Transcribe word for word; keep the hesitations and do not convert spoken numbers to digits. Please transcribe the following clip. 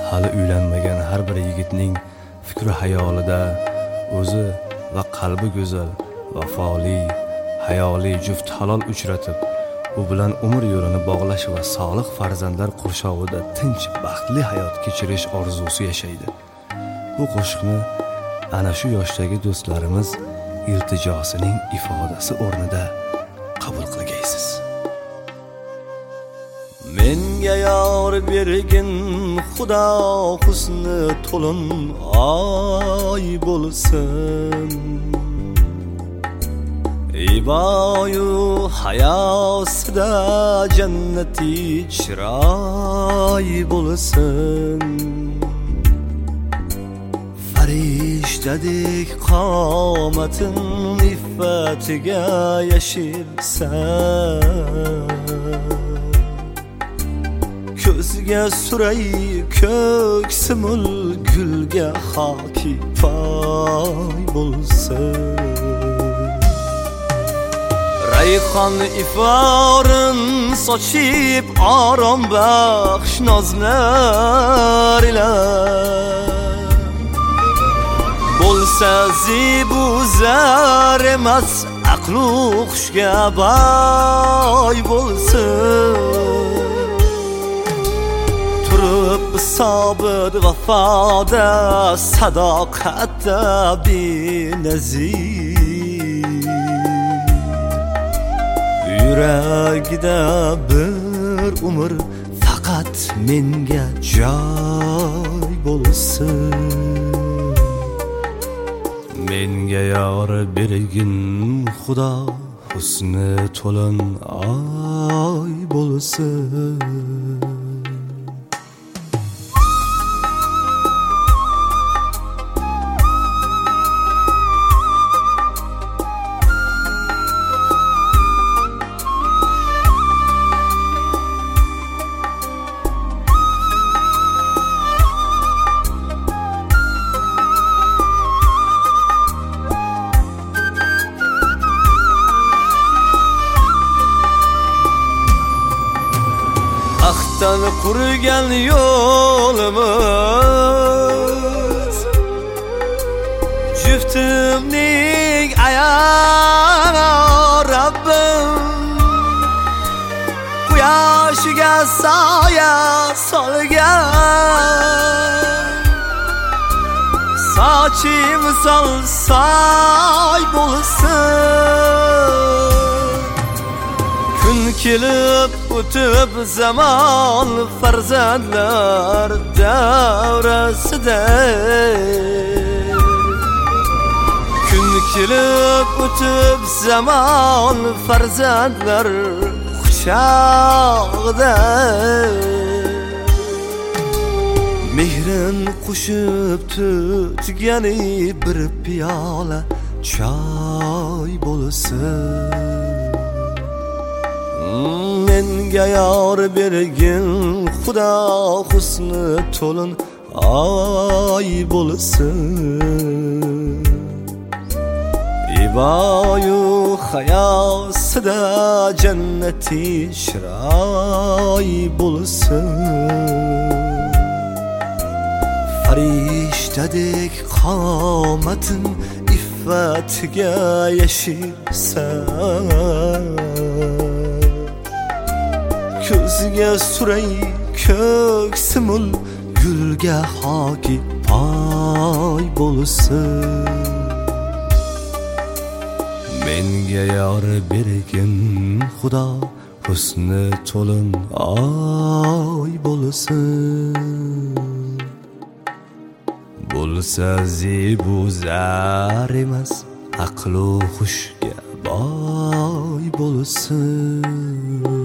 hali uylanmagan har bir yigitning fikri hayolida o'zi va qalbi go'zal, vafoli, hayoli juft halol uchratib, u bilan umr yo'lini bog'lash va solih farzandlar qurshovida tinch, baxtli hayot kechirish orzusi yashaydi. Bu qo'shiqni ana shu yoshdagi do'stlarimiz iltijosining ifodasi o'rnida qabul qilgaysiz. Menga yor bergin Xudo husni to'lin oy bo'lsin, iboyu hayosida jannati chiroy bo'lsin. Farishtadek qomatin iffatiga yashirsan, ko'zga suray ko'ksimul gulga hoki poy bo'lsin. Rayhon iforin sochib orom baxsh nozlar ila bo'lsa zibu zar emas, aqlu xushga boy bo'lsin. Turib sobit vafoda, sadoqatda benazir, yuragida bir umr faqat menga joy bo'lsin. Menga yor bergin Xudo husni to'lin oy bo'lsin. Ahdan qurgan yo'limiz juftimning ayana Rabbim, quyoshiga soya solgan, sochi misol soy bo'lsin. Kun kelib o'tib zamon farzandlar davrasida, kun kelib o'tib zamon farzandlar quchog'ida, mehrin qo'shib tutgani bir piyola choy bo'lsin. Menga yor bergin Xudo husni to'lin oy bo'lsin, iboyu hayosida jannati chiroy bo'lsin. Farishtadek qomatin iffatiga yashirsan, ko'zga suray ko'ksimul gulga hoki poy bo'lsin. Menga yor bergin Xudo husni to'lin oy bo'lsin. Bo'lsa zebu zar emas, aqlu xushga boy bo'lsin.